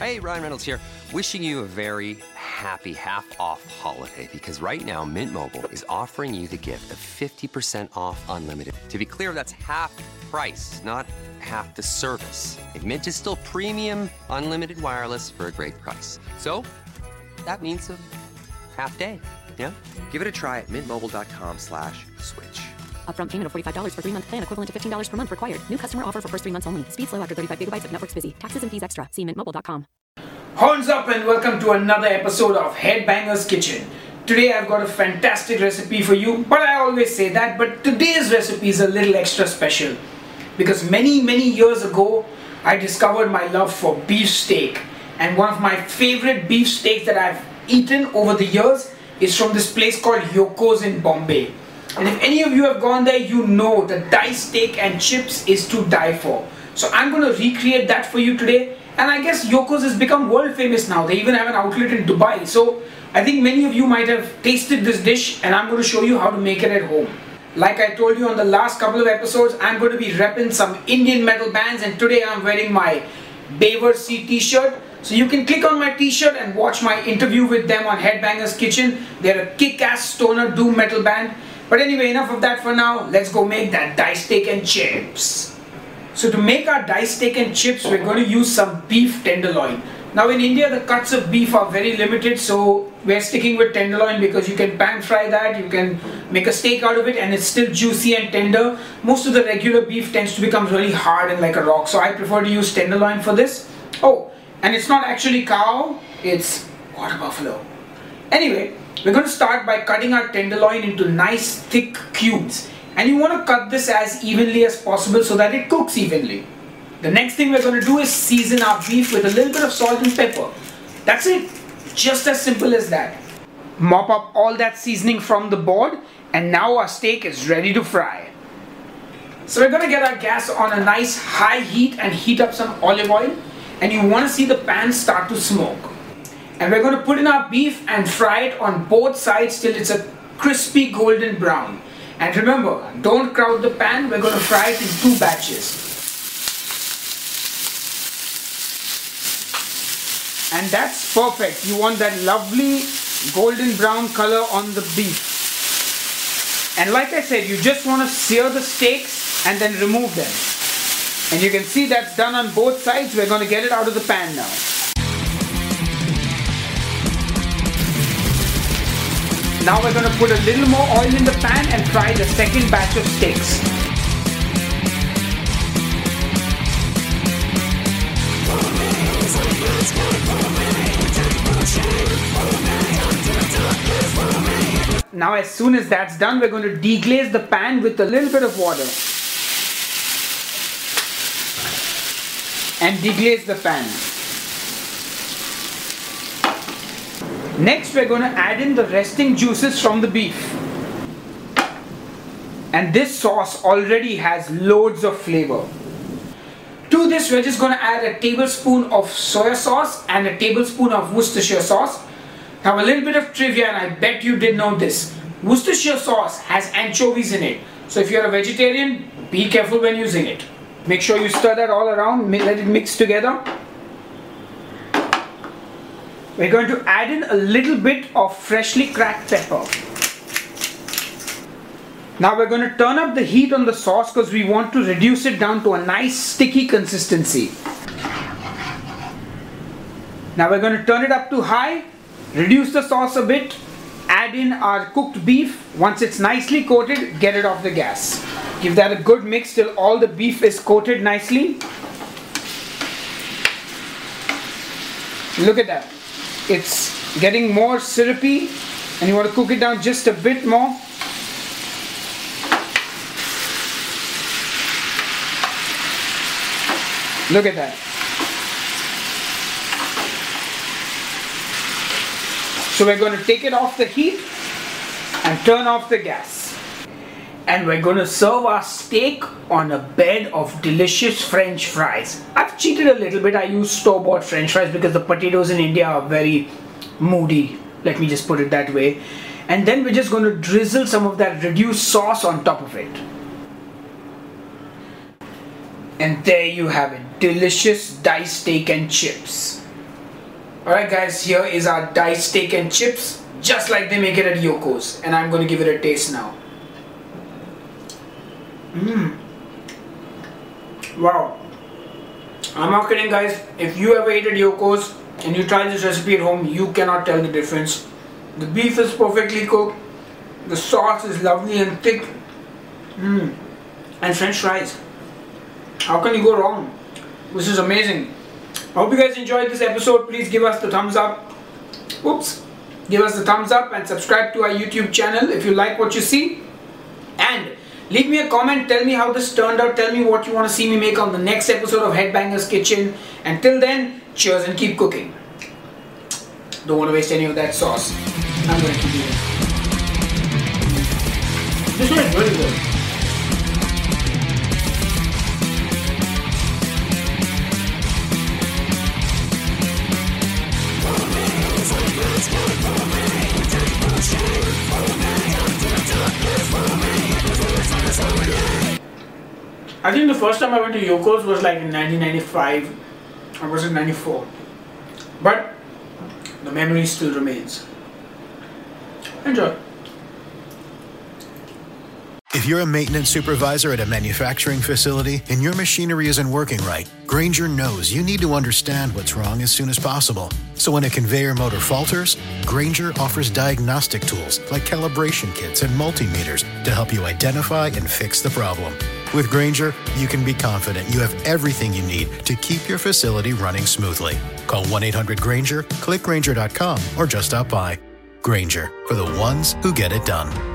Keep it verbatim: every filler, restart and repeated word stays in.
Hey, Ryan Reynolds here. Wishing you a very happy half-off holiday because right now Mint Mobile is offering you the gift of fifty percent off unlimited. To be clear, that's half price, not half the service. And Mint is still premium unlimited wireless for a great price. So that means a half day, yeah? Give it a try at mintmobile.com slash switch. Upfront payment of forty-five dollars for three-month plan, equivalent to fifteen dollars per month required. New customer offer for first three months only. Speed slow after thirty-five gigabytes if network's busy. Taxes and fees extra. See mint mobile dot com. Horns up and welcome to another episode of Headbangers Kitchen. Today I've got a fantastic recipe for you, but I always say that, but today's recipe is a little extra special because many, many years ago I discovered my love for beef steak, and one of my favorite beef steaks that I've eaten over the years is from this place called Yoko's in Bombay. And if any of you have gone there, you know that diced steak and chips is to die for. So I'm going to recreate that for you today. And I guess Yoko's has become world famous now. They even have an outlet in Dubai. So I think many of you might have tasted this dish, and I'm going to show you how to make it at home. Like I told you on the last couple of episodes, I'm going to be repping some Indian metal bands, and today I'm wearing my Baver C t-shirt. So you can click on my t-shirt and watch my interview with them on Headbangers Kitchen. They're a kick-ass stoner doom metal band. But anyway, enough of that for now. Let's go make that diced steak and chips. So to make our diced steak and chips, we're going to use some beef tenderloin. Now in India, the cuts of beef are very limited, so we're sticking with tenderloin because you can pan fry that, you can make a steak out of it, and it's still juicy and tender. Most of the regular beef tends to become really hard and like a rock, so I prefer to use tenderloin for this. Oh, and it's not actually cow, it's water buffalo. Anyway, we're going to start by cutting our tenderloin into nice thick cubes. And you want to cut this as evenly as possible so that it cooks evenly. The next thing we're going to do is season our beef with a little bit of salt and pepper. That's it. Just as simple as that. Mop up all that seasoning from the board, and now our steak is ready to fry. So we're going to get our gas on a nice high heat and heat up some olive oil. And you want to see the pan start to smoke. And we're going to put in our beef and fry it on both sides till it's a crispy golden brown. And remember, don't crowd the pan, we're going to fry it in two batches. And that's perfect. You want that lovely golden brown color on the beef. And like I said, you just want to sear the steaks and then remove them. And you can see that's done on both sides. We're going to get it out of the pan now. Now we're going to put a little more oil in the pan and fry the second batch of steaks. Now as soon as that's done, we're going to deglaze the pan with a little bit of water. And deglaze the pan. Next, we're going to add in the resting juices from the beef. And this sauce already has loads of flavor. To this, we're just going to add a tablespoon of soya sauce and a tablespoon of Worcestershire sauce. Now a little bit of trivia, and I bet you did know this. Worcestershire sauce has anchovies in it. So if you're a vegetarian, be careful when using it. Make sure you stir that all around, let it mix together. We're going to add in a little bit of freshly cracked pepper. Now we're going to turn up the heat on the sauce because we want to reduce it down to a nice sticky consistency. Now we're going to turn it up to high, reduce the sauce a bit, add in our cooked beef. Once it's nicely coated, get it off the gas. Give that a good mix till all the beef is coated nicely. Look at that. It's getting more syrupy, and you want to cook it down just a bit more. Look at that. So we're going to take it off the heat and turn off the gas. And we're going to serve our steak on a bed of delicious French fries. I've cheated a little bit. I use store-bought French fries because the potatoes in India are very moody. Let me just put it that way. And then we're just going to drizzle some of that reduced sauce on top of it. And there you have it. Delicious diced steak and chips. Alright guys, here is our diced steak and chips, just like they make it at Yoko's, and I'm going to give it a taste now. Mmm. Wow. I'm not kidding guys, if you ever ate at Yoko's and you try this recipe at home, you cannot tell the difference. The beef is perfectly cooked, the sauce is lovely and thick, mmm, and french fries. How can you go wrong? This is amazing. I hope you guys enjoyed this episode. Please give us the thumbs up. Oops. Give us the thumbs up and subscribe to our YouTube channel if you like what you see. And leave me a comment. Tell me how this turned out. Tell me what you want to see me make on the next episode of Headbangers Kitchen. Until then, cheers and keep cooking. Don't want to waste any of that sauce. I'm going to keep eating. This one is really good. I think the first time I went to Yoko's was like in nineteen ninety-five, or was it ninety-four? But the memory still remains. Enjoy. If you're a maintenance supervisor at a manufacturing facility and your machinery isn't working right, Grainger knows you need to understand what's wrong as soon as possible. So when a conveyor motor falters, Grainger offers diagnostic tools like calibration kits and multimeters to help you identify and fix the problem. With Grainger, you can be confident you have everything you need to keep your facility running smoothly. Call one eight hundred Grainger, click Grainger dot com, or just stop by. Grainger, for the ones who get it done.